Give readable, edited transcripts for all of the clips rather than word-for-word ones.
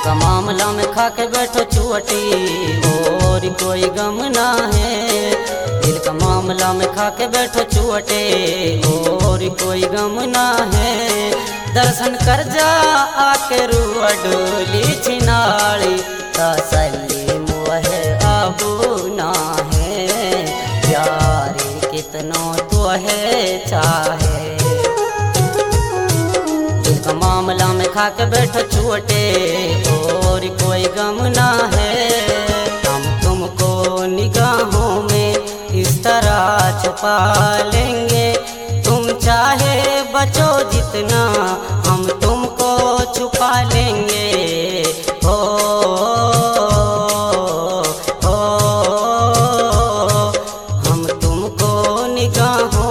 का मामला में खा के बैठो चुअटी और कोई गम ना है। दिल का मामला में खा के बैठो चुअटे और कोई गम ना है। दर्शन कर जा आके रुआ डोली छिनाली तसल्ली मुहे अब ना है। प्यार कितनो तो है चाहे मामला में खा के बैठो चुअटे और कोई गम ना है। हम तुमको निगाहों में इस तरह छुपा लेंगे। तुम चाहे बचो जितना हम तुमको छुपा लेंगे। हो हम तुमको निगाहों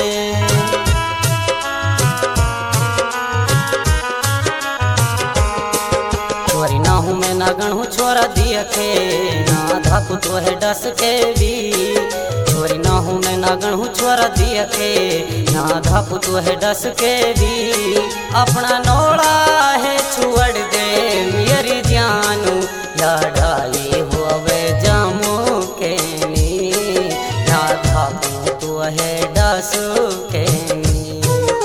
नागण हूँ छोरा दिया के ना धाकू तो है डस के भी। छोरी ना हूँ मैं नागण हूँ छोरा दिया के ना धाकू तो है डस के भी। अपना नोड़ा है छुअड़ दे मेरी जानू लड़ाई हुए जामू के नी ना धाकू तो है डस के नी।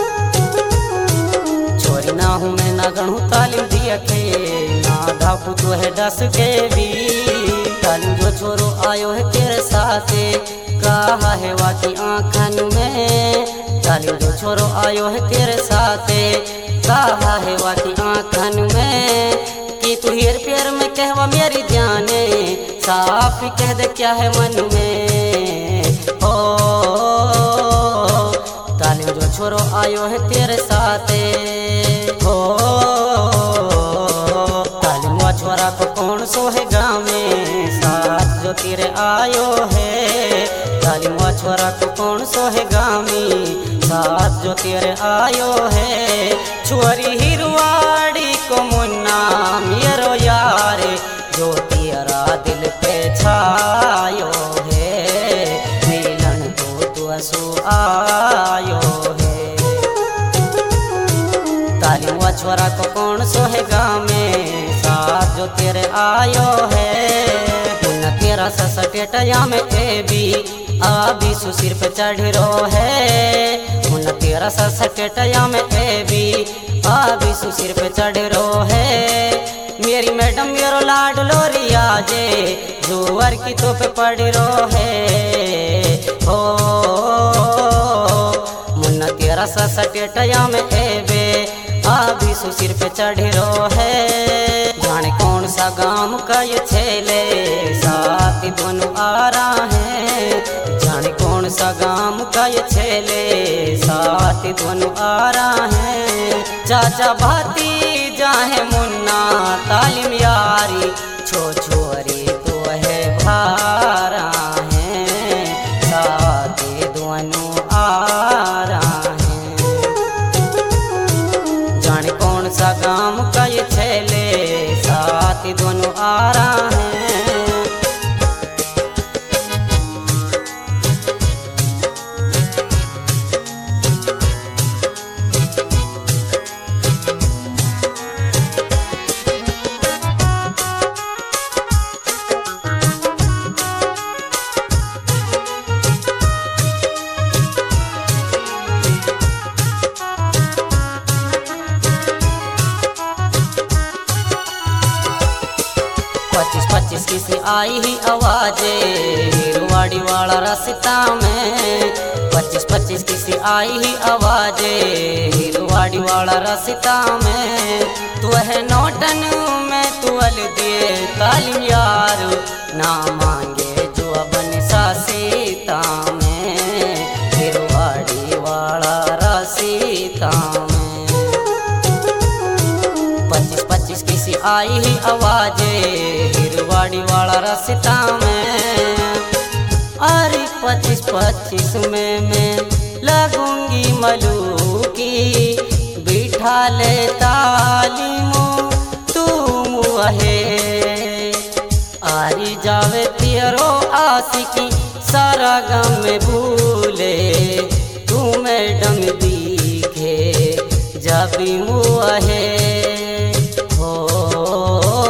छोरी ना हूँ मैं नागण हूँ तालीम दिया के धाकू तो है डस के भी। तालीम जो छोरो आयो है तेरे साथे कहा है वाकी आँखन में। तालीम जो छोरो आयो है तेरे साथे कहा है वाकी आँखन में। कि तू हेर प्यार में कहवा मेरी जाने साफ कह दे क्या है मन में। ओ तालीम जो छोरो आयो है तेरे साथे हो छोरा को कौन सो है गाँव में साथ जो तेरे आयो है। तालीम छोरा को कौन सो है गाँव में साथ जो तेरे आयो है। छोरी हिरवाड़ी को मुन्ना मेरो यार जो तेरा दिल पे छायो है। मिलन को तू असु आयो है। तालीम छोरा को कौन सो है गाँव में जो तेरे आयो है। मुन्ना तेरा ससटेटया में ए भी अभी सुसिर पे चढ़ रो है। मुन्ना तेरा ससटेटया में ए भी अभी सुसिर पे चढ़ रो है। मेरी मैडम मेरो लाड लोरिया जे जोवर की तो पे पड़ रो है। हो मुन्ना तेरा ससटेटया में ए बे अभी सुसिर पे चढ़ रो है। जाने कौन सा गाँव का ये छेले साथ दोनों आ रहा है। जाने कौन सा गाँव का ये छेले साथ दोनों आ रहा है। चाचा भाती जाहे मुन्ना तालीम यारी छो छोरी तो है भारा है। साथ दोनों आ रहा है। जाने कौन सा गाँव का ये छेले साथ दोनों आ रहा है। पच्चीस किसी आई ही आवाजे हिरवाड़ी वाला रास्ता में। 25 किसी आई ही आवाजे हिरवाड़ी वाला रास्ता में। तू है नौटन में तुअल दिए तालीम यार ना मांगे जो बन सासीता में। हिरवाड़ी वाला रास्ता में 25 किसी आई ही आवाजे हिरवाड़ी वाला रास्ता में। अरे 25 में मैं लगूंगी मलूकी बिठा ले तालीमो तुम है। आरी जावे तेरो आशिकी सारा गम भूले तू मैडम दिखे जब मुँह है। हो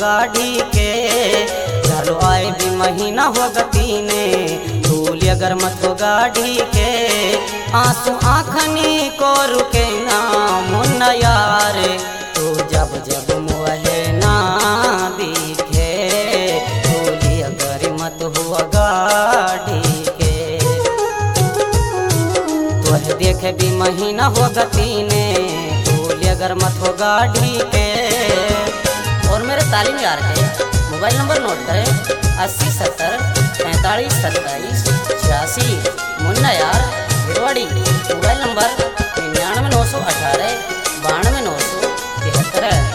गाड़ी के चलो आए भी महीना हो गती ने धूल अगर मत हो गाड़ी के आंसू आँखनी को रुके ना मुन्ना यार तू जब जब मुहे ना दिखे धूल अगर मत हुआ गाड़ी के तुहे देखे भी महीना हो गती ने धूल अगर मत हो गाड़ी के। और मेरे तालीम यार के मोबाइल नंबर नोट करें 80 70 45 27 86 मुन्ना यार गिरवाड़ी। Mobile number 99 918 92 973।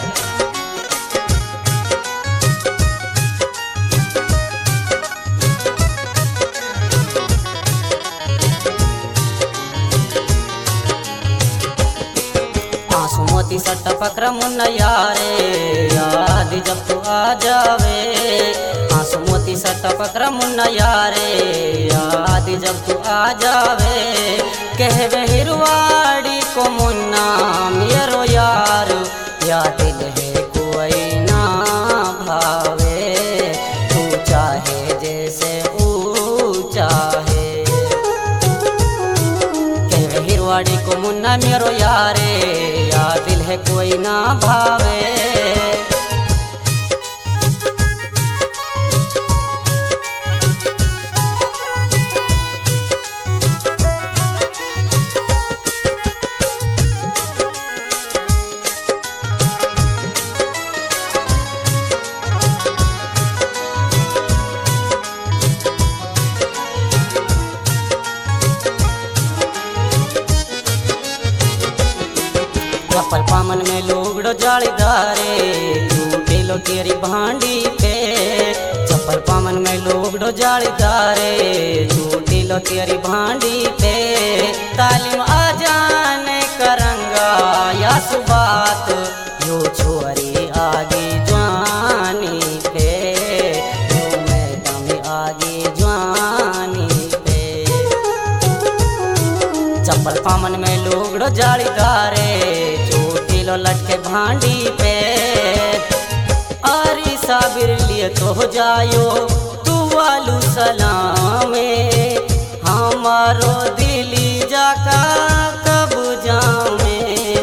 आंसू मोती सट्ट पकड़ मुन्ना यारे याद जब तू आ जावे आंसू मोती सट्ट पकड़ मुन्ना यारे याद जब तू आ जावे कहवे हिरवाड़ी को मुन्ना मेरो यार या दिल है कोई ना भावे तू चाहे जैसे ऊ चाहे कहवे हिरवाड़ी को मुन्ना मेरो यारे या दिल है कोई ना भावे। चप्पल पामन में लोगड़ो जालीदारे झूठे लो तेरी भांडी पे चप्पल पामन में लोगड़ो जालीदारे झूठे लो तेरी भांडी पे तालीम आ जाने करंगा या सुबात यो छोरी आगे जवानी पे यो मैडम आगे जवानी पे चप्पल पामन में लोगड़ो जालीदारे लो लटके भांडी पे आरी साबिर लिए तो हो जायो तू वालू सलामे हमारो दिली जाका कब जामे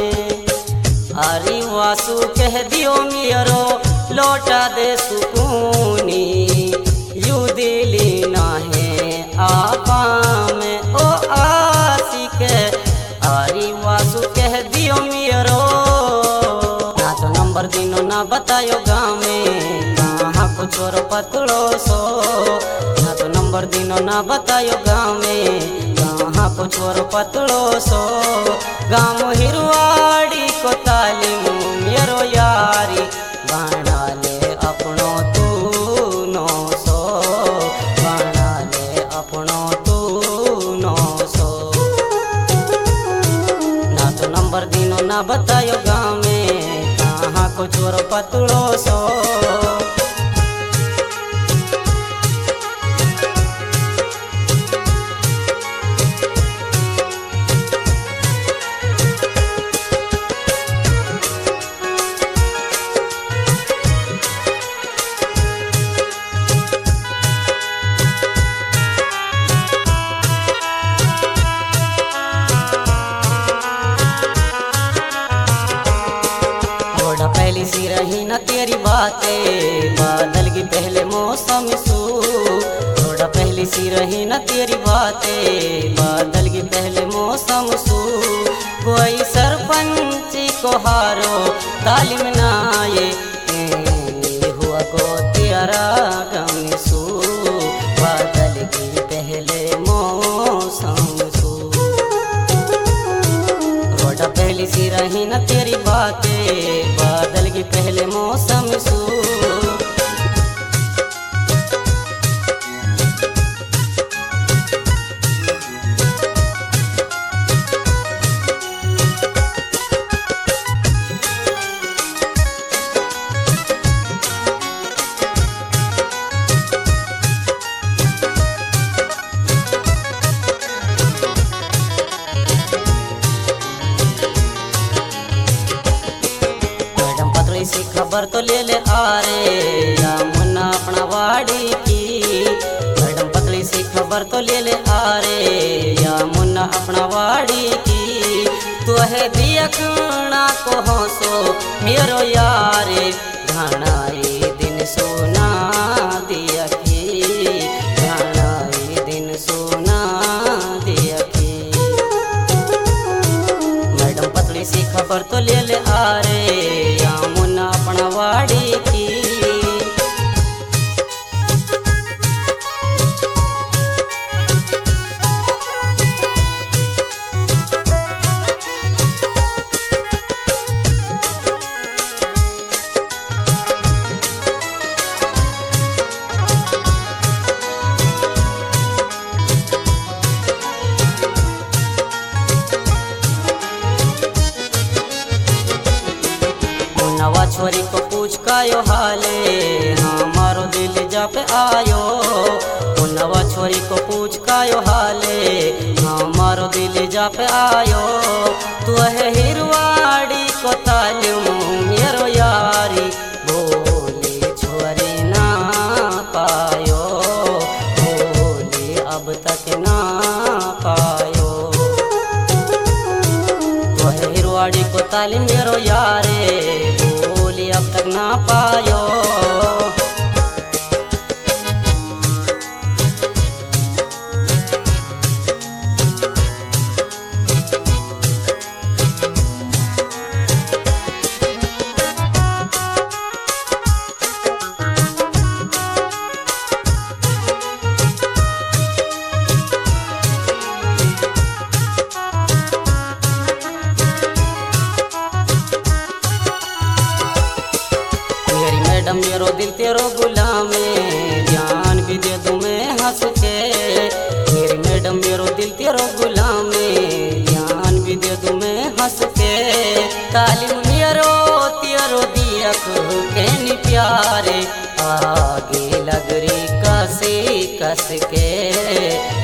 आरी वासु कह दियो मेरो लौटा दे सुकूनी यू दिली ना है आपा में ओ आशिक आरी वासु कह दियो मेरो दिनो ना बतायो गाँव में कहाँ को चोरो पतलो सो ना तो नंबर दिनो ना बतायो गाँव में कहाँ को चोरो पतलो सो गाँव हिरवाड़ी को तालीम मेरो यारी बना ले अपनो तू नो सो बना ले अपनो तू नो सो ना तो नंबर दिनो ना बतायो गाँव में को चोरो पतलो सो। पहली सी रही न तेरी बातें बादल की पहले मौसम सू थोड़ा पहली सी रही न तेरी बातें बादल की पहले मौसम सू कोई सरपंच को हारो तालीम ना ये हुआ को तेरा गम सू बादल की पहले मौसम सू थोड़ा पहली सी रही न तेरी बातें बादल की पहले मौसम सू। सिख खबर तो ले ले आ रे या मुन्ना अपना वाड़ी की। मैडम पतली सी खबर तो ले ले आ रे या मुन्ना अपना वाड़ी की। तू है दियखना को हंसो मेरो यारे घनाई दिन सोना दियखी घनाई दिन सोना दियखी। मैडम पतली सी खबर तो ले ले आ रे या मुन्ना अपना वाड़ी की। नवा छोरी को पूछ कायो हाले हमारो दिल जा पे आयो। नवा छोरी को पूछ कायो हाले हमारो दिल जा पे आयो। तू है हिरवाड़ी को तालू मेरो यारी बोले छोरी ना पायो बोले अब तक ना पायो। तू है हिरवाड़ी को ताली मेरो यारे बोली अब तक ना पायो। मैडम मेरो दिल तेरो गुलाम है जान भी दे दूं मैं हंस के। मेरी मैडम मेरो दिल तेरो गुलाम है जान भी दे दूं मैं हंस के। तालीम मेरो तेरो दियक कहनी प्यारे आगे लगरी कस के।